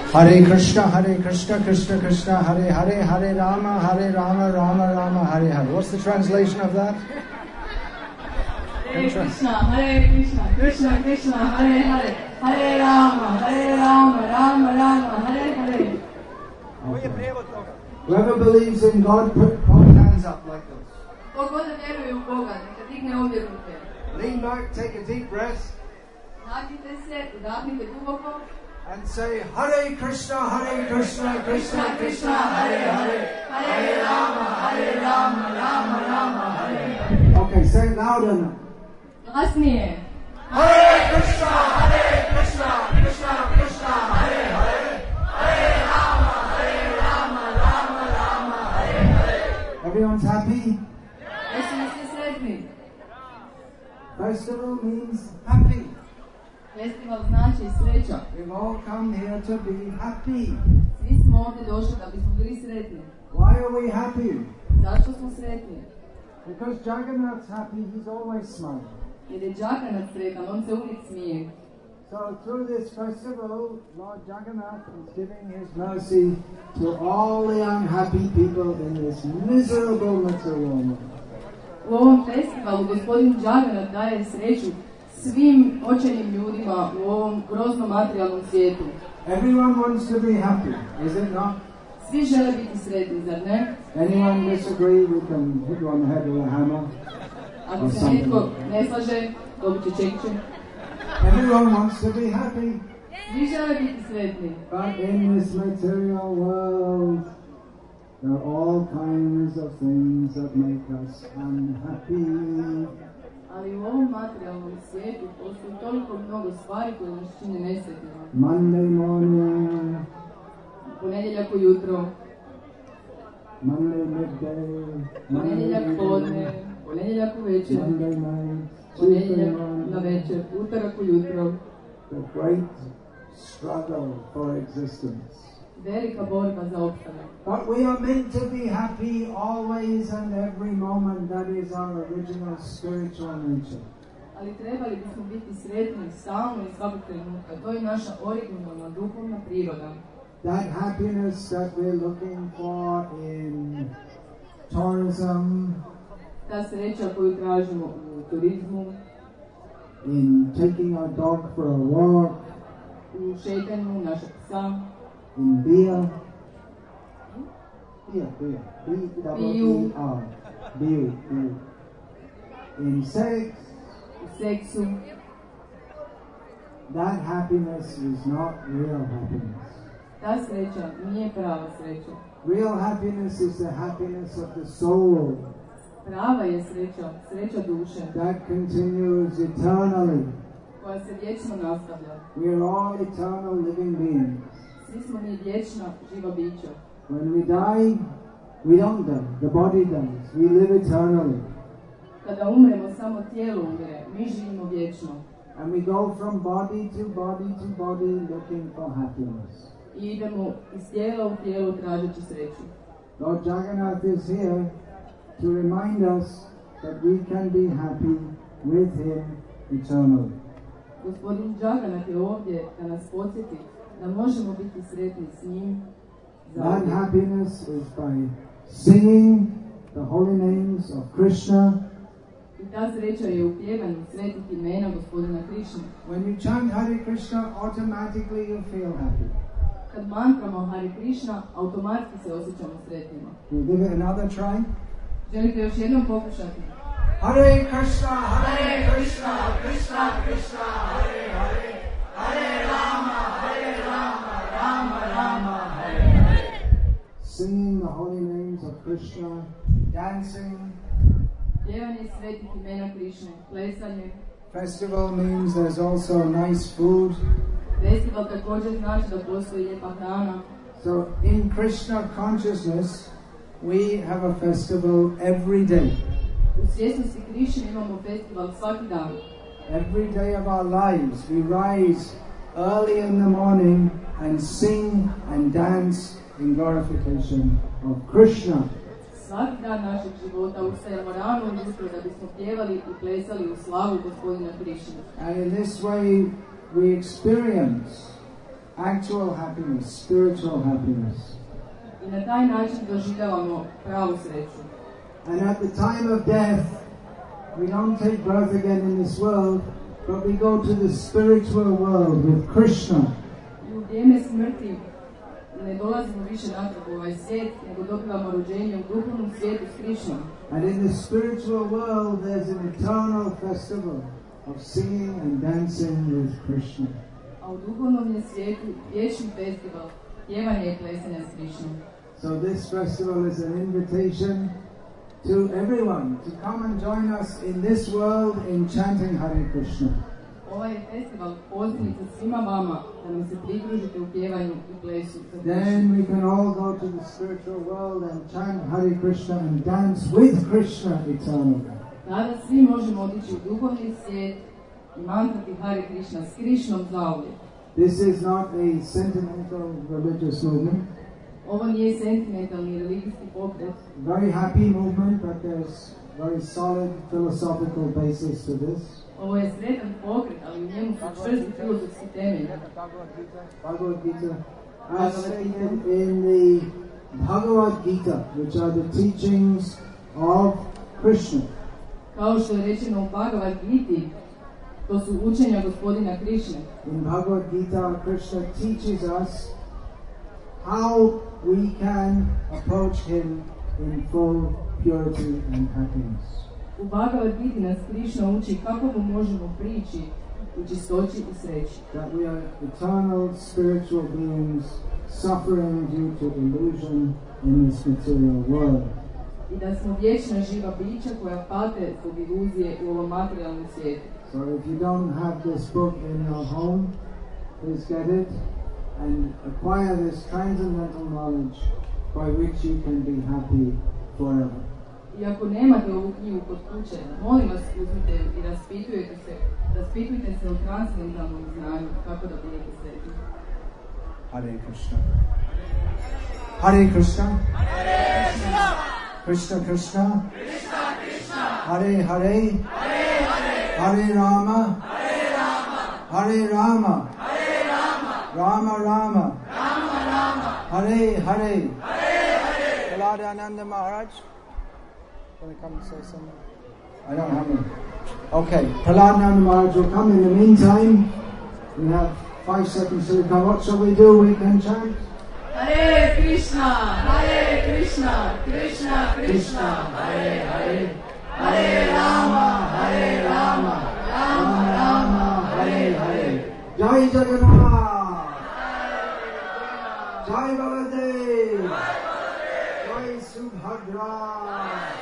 Hare Krishna, Krishna Krishna, Hare Hare, Hare Rama, Rama Rama, Hare Hare. What's the translation of that? Hare Krishna, Krishna Krishna, Hare Hare, Hare Rama, Rama Rama, Hare Hare. Okay. Whoever believes in God, put both hands up like this. Lean back, take a deep breath. And say Hare Krishna, Krishna Krishna, Hare Hare, Hare Rama, Rama Hare. Okay, say it louder now. Hare Krishna, Krishna Krishna, Hare Hare, Hare Rama, Hare Hare. Everyone's happy? Festival means happy. Festival znači sreća. We've all come here to be happy. Svi smo ovdje došli da bismo bili sretni. Why are we happy? Zašto smo sretni? Because Jagannath's happy, he's always smiling. Jer je Jagannath sretan, on se uvijek smije. So through this festival, Lord Jagannath is giving his mercy to all the unhappy people in this miserable material world. U ovom festivalu gospodin Jagannath daje sreću svim očajnim ljudima u ovom groznom materijalnom svijetu. Everyone wants to be happy, is it not? Svi žele biti sretni, zar ne? Anyone disagree, we can hit you on the head with a hammer. Ako se nitko ne slaže, dobit će čekiće. Everyone wants to be happy. Svi žele biti sretni. But in this material world, there are all kinds of things that make us unhappy. Ali u ovom materijalnom svijetu postoji toliko mnogo stvari koje nas čine nesretnima. Monday morning, ponedjeljak ujutro, Monday midday, ponedjeljak podne, ponedjeljak uvečer, Monday night, ponedjeljak na večer, utorak ujutro. The great struggle for existence. Velika borba za opstanak. But we are meant to be happy always and every moment. That is our original spiritual nature. Ali trebali bismo biti sretni stalno i svakog trenutka. To je naša originalna duhovna priroda. That happiness that we're looking for in tourism, ta sreća koju tražimo u turizmu, in taking our dog for a walk, u šetanju našeg psa, in beer, B-E-E-R, beer, in sex, u seksu. That happiness is not real happiness. Ta sreća nije prava sreća. Real happiness is the happiness of the soul. Prava je sreća, sreća duše. That continues eternally. Koja se vječno nastavlja. We are all eternal living beings. Svi smo mi vječna živa bića. When we die, we don't die. The body dies. We live eternally. Kada umremo, samo tijelo umire. Mi živimo vječno. And we go from body to body to body looking for happiness. I idemo iz tijela u tijelo tražeći sreću. Lord Jagannath is here to remind us that we can be happy with Him eternally. Gospodin Jagannath je ovdje da nas podsjeti da možemo biti sretni s njim. That happiness is by singing the holy names of Krishna. I ta sreća je u pjevanju svetih imena gospodina Krišne. When you chant Hare Krishna, automatically you feel happy. Kad mantramo Hare Krishna, automatski se osjećamo sretnima. You give it another try? Želite još jednom pokušati? Hare Krishna, Krishna Krishna, Hare Hare, Hare Rama, Rama Rama, Hare Hare. Singing the holy names of Krishna, dancing. Pjevanje svetih imena Krišne, plesanje. Festival means there's also nice food. Festival također znači da postoji lijepa hrana. So in Krishna consciousness, we have a festival every day. U svjesnosti Krišne imamo festival svaki dan. Every day of our lives, we rise early in the morning and sing and dance in glorification of Krishna. Svaki dan našeg života ustajemo rano ujutro da bismo pjevali i plesali u slavu gospodina Krišne. And in this way we experience actual happiness, spiritual happiness. I na taj način doživljavamo pravu sreću. And at the time of death, we don't take birth again in this world, but we go to the spiritual world with Krishna. I u vrijeme smrti ne dolazimo više natrag u ovaj svijet, nego dobivamo rođenje u duhovnom svijetu s Krišnom. And in the spiritual world, there's an eternal festival of singing and dancing with Krishna. A u duhovnom je svijetu vječni festival pjevanja i plesanja s Krišnom. So this festival is an invitation to everyone to come and join us in this world in chanting Hare Krishna. Ovaj je festival pozivnica svima vama da nam se pridružite u pjevanju i plesu. Then we can all go to the spiritual world and chant Hare Krishna and dance with Krishna eternally. Tada svi možemo otići u duhovni svijet i mantrati Hare Krishna s Krišnom zauvijek. This is not a sentimental religious movement. Ovo nije sentimentalni religijski pokret. Very happy movement, but there's very solid philosophical basis to this. Ovo je sretan pokret, ali u njemu su čvrsti filozofski temelji. Bhagavad Gita, as stated in the Bhagavad Gita, which are the teachings of Krishna. Kao što je rečeno u Bhagavad Giti, to su učenja gospodina Krišne. In Bhagavad Gita, Krishna teaches us how we can approach him in full purity and happiness. U Bhagavad Giti nas Krišna uči kako mu možemo prići u čistoći i sreći. That we are eternal spiritual beings suffering due to illusion in this material world. I da smo vječna živa bića koja pate zbog iluzije u ovom materijalnom svijetu. So if you don't have this book in your home, please get it and acquire this transcendental knowledge by which you can be happy forever. I ako nemate ovu knjigu kod kuće, molim vas uzmite ju i raspitujte se o transcendentalnom znanju kako da budete sretni. Hare Krishna. Hare Krishna. Hare Krishna. Krishna Krishna. Krishna Krishna. Hare Hare. Hare Hare. Hare Rama. Hare Rama. Hare Rama. Hare Rama. Rama Rama. Rama Rama. Hare Hare. Hare Hare. Prahladananda Maharaj. Want to come and say something? I don't have any. Okay, Prahladananda Maharaj will come. In the meantime, we have 5 seconds to come. What shall we do? We can chant. Hare Krishna. Hare Krishna. Krishna Krishna. Hare Hare. Hare Rama. Hare Rama. Rama Rama. Hare Hare. Jai Jagannath. Jai Baladev. Jai Subhadra.